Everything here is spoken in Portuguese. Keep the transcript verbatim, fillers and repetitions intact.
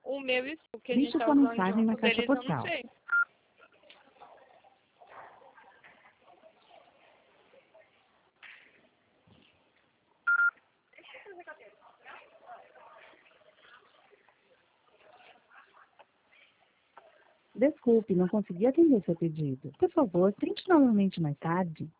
o meu e o que a Deixe gente tá sua usando mensagem na juntos, caixa eles eu não postal. sei. Desculpe, não consegui atender seu pedido. Por favor, tente novamente mais tarde.